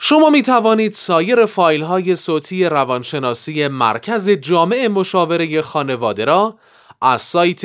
شما می توانید سایر فایل های صوتی روانشناسی مرکز جامع مشاوره خانواده را از سایت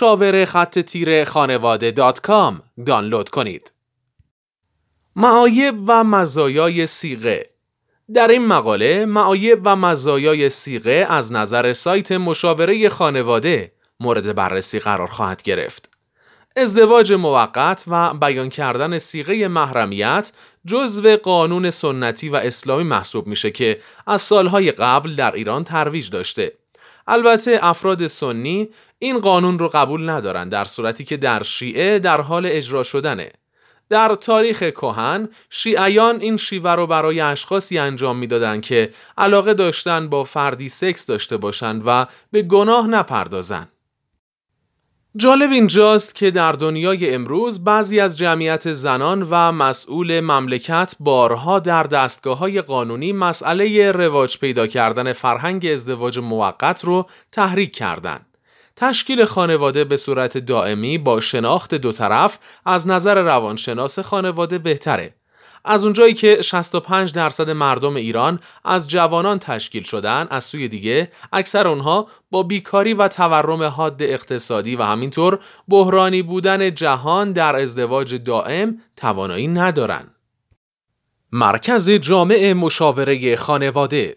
مشاوره-خانواده.com دانلود کنید. معایب و مزایای صیغه. در این مقاله معایب و مزایای صیغه از نظر سایت مشاوره خانواده مورد بررسی قرار خواهد گرفت. ازدواج موقت و بیان کردن صیغه محرمیت جزو قانون سنتی و اسلامی محسوب میشه که از سالهای قبل در ایران ترویج داشته. البته افراد سنی این قانون رو قبول ندارن، در صورتی که در شیعه در حال اجرا شدنه. در تاریخ کهن شیعیان این شیوه رو برای اشخاصی انجام میدادن که علاقه داشتن با فردی سکس داشته باشند و به گناه نپردازن. جالب اینجاست که در دنیای امروز بعضی از جمعیت زنان و مسئول مملکت بارها در دستگاه‌های قانونی مسئله رواج پیدا کردن فرهنگ ازدواج موقت رو تحریک کردند. تشکیل خانواده به صورت دائمی با شناخت دو طرف از نظر روانشناس خانواده بهتره. از اونجایی که 65% مردم ایران از جوانان تشکیل شدن، از سوی دیگه اکثر اونها با بیکاری و تورم حاد اقتصادی و همینطور بحرانی بودن جهان در ازدواج دائم توانایی ندارن. مرکز جامع مشاوره خانواده.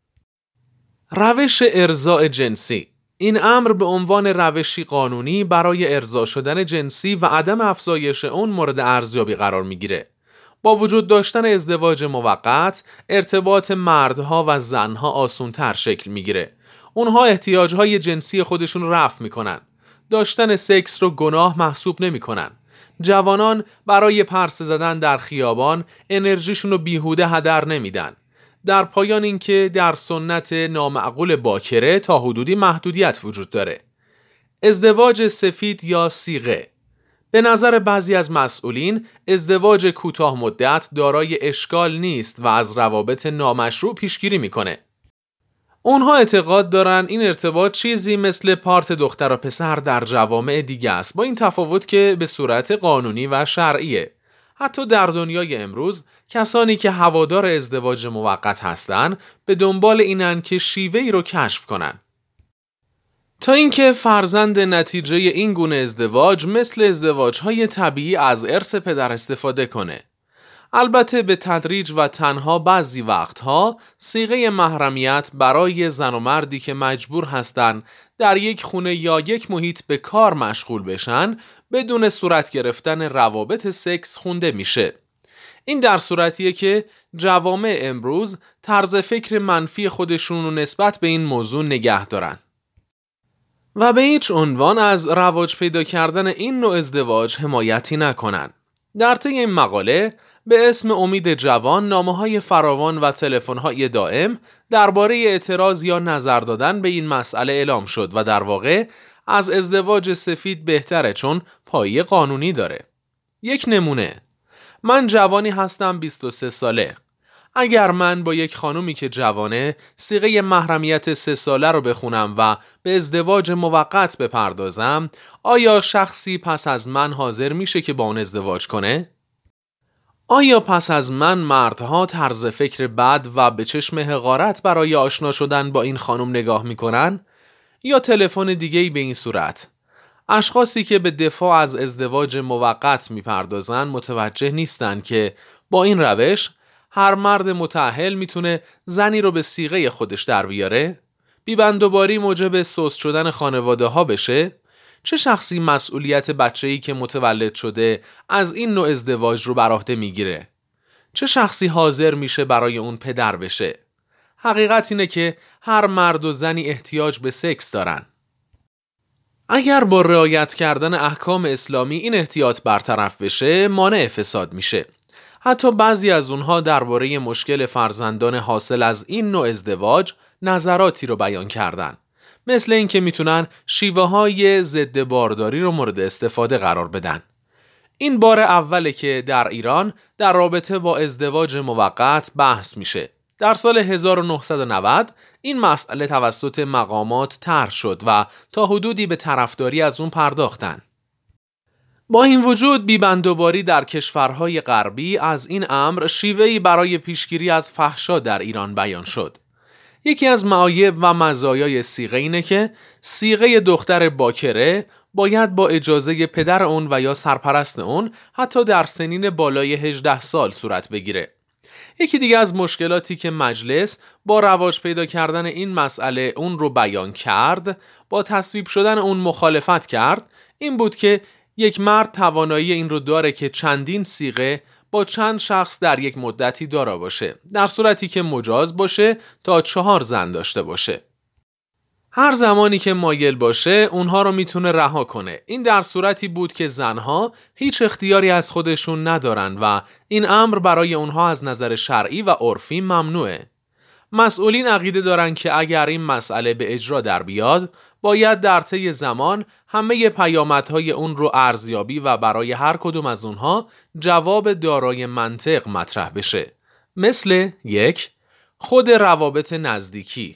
روش ارضاء جنسی. این امر به عنوان روشی قانونی برای ارضا شدن جنسی و عدم افزایش اون مورد ارزیابی قرار میگیره. با وجود داشتن ازدواج موقت، ارتباط مردها و زنها آسان‌تر شکل میگیره. اونها احتیاجهای جنسی خودشون رفع میکنن. داشتن سکس رو گناه محسوب نمیکنن. جوانان برای پرسه زدن در خیابان انرژیشون رو بیهوده هدر نمیدن. در پایان اینکه در سنت نامعقول باکره تا حدودی محدودیت وجود داره. ازدواج سفید یا صیغه. به نظر بعضی از مسئولین ازدواج کوتاه مدت دارای اشکال نیست و از روابط نامشروع پیشگیری میکنه. اونها اعتقاد دارن این ارتباط چیزی مثل پارت دختر و پسر در جوامع دیگه است، با این تفاوت که به صورت قانونی و شرعیه. حتی در دنیای امروز کسانی که هوادار ازدواج موقت هستن به دنبال اینن که شیوه‌ای رو کشف کنن تا اینکه فرزند نتیجه این گونه ازدواج مثل ازدواج‌های طبیعی از ارث پدر استفاده کنه. البته به تدریج و تنها بعضی وقتها صیغه محرمیت برای زن و مردی که مجبور هستن در یک خونه یا یک محیط به کار مشغول بشن بدون صورت گرفتن روابط سکس خونده میشه. این در صورتیه که جوامع امروز طرز فکر منفی خودشون رو نسبت به این موضوع نگه دارن و به هیچ عنوان از رواج پیدا کردن این نوع ازدواج حمایتی نکنن. در طی این مقاله به اسم امید جوان نامه‌های فراوان و تلفن‌های دائم درباره اعتراض یا نظر دادن به این مسئله اعلام شد و در واقع از ازدواج سفید بهتره چون پایه قانونی داره. یک نمونه: من جوانی هستم 23 ساله. اگر من با یک خانومی که جوانه صیغه محرمیت 3 ساله رو بخونم و به ازدواج موقت بپردازم، آیا شخصی پس از من حاضر میشه که با اون ازدواج کنه؟ آیا پس از من مردها طرز فکر بد و به چشم حقارت برای آشنا شدن با این خانم نگاه میکنن؟ یا تلفن دیگه‌ای به این صورت؟ اشخاصی که به دفاع از ازدواج موقت میپردازن متوجه نیستن که با این روش هر مرد متأهل میتونه زنی رو به صیغه خودش در بیاره؟ بی‌بندوباری موجب سوس شدن خانواده ها بشه؟ چه شخصی مسئولیت بچه‌ای که متولد شده از این نوع ازدواج رو بر عهده میگیره؟ چه شخصی حاضر میشه برای اون پدر بشه؟ حقیقت اینه که هر مرد و زنی احتیاج به سکس دارن. اگر با رعایت کردن احکام اسلامی این احتیاط برطرف بشه، مانع فساد میشه. حتی بعضی از اونها درباره مشکل فرزندان حاصل از این نوع ازدواج نظراتی رو بیان کردن. مثل این که میتونن شیوه‌های ضد بارداری رو مورد استفاده قرار بدن. این بار اوله که در ایران در رابطه با ازدواج موقت بحث میشه. در سال 1990 این مسئله توسط مقامات طرح شد و تا حدودی به طرفداری از اون پرداختن. با این وجود بی‌بندوباری در کشورهای غربی از این امر شیوهی برای پیشگیری از فحشا در ایران بیان شد. یکی از معایب و مزایای صیغه اینه که صیغه دختر باکره باید با اجازه پدر اون و یا سرپرست اون حتی در سنین بالای 18 سال صورت بگیره. یکی دیگه از مشکلاتی که مجلس با رواج پیدا کردن این مسئله اون رو بیان کرد، با تصویب شدن اون مخالفت کرد، این بود که یک مرد توانایی این رو داره که چندین صیغه با چند شخص در یک مدتی دارا باشه، در صورتی که مجاز باشه تا 4 زن داشته باشه. هر زمانی که مایل باشه اونها رو میتونه رها کنه. این در صورتی بود که زنها هیچ اختیاری از خودشون ندارن و این امر برای اونها از نظر شرعی و عرفی ممنوعه. مسئولین عقیده دارن که اگر این مسئله به اجرا در بیاد، باید در طی زمان همه پیامدهای اون رو ارزیابی و برای هر کدوم از اونها جواب دارای منطق مطرح بشه. مثل 1. خود روابط نزدیکی.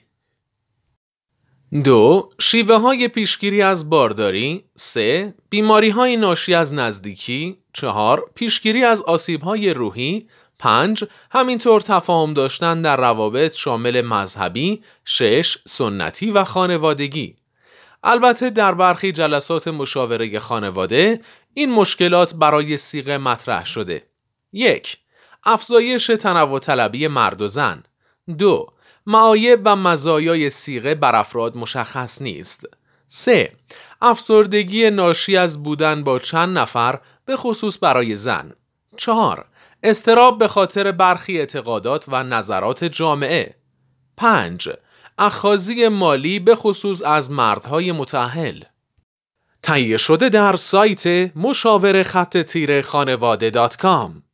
2. شیوه های پیشگیری از بارداری. 3. بیماری های ناشی از نزدیکی. 4. پیشگیری از آسیب های روحی. 5. همینطور تفاهم داشتن در روابط شامل مذهبی. 6. سنتی و خانوادگی. البته در برخی جلسات مشاوره خانواده این مشکلات برای صیغه مطرح شده. 1. افزایش تنوع طلبی مرد و زن. 2. معایب و مزایای صیغه بر افراد مشخص نیست. 3. افسردگی ناشی از بودن با چند نفر به خصوص برای زن. 4. اضطراب به خاطر برخی اعتقادات و نظرات جامعه. 5. اخاذی مالی به خصوص از مردهای متأهل. تهیه شده در سایت مشاوره خط تیره خانواده .com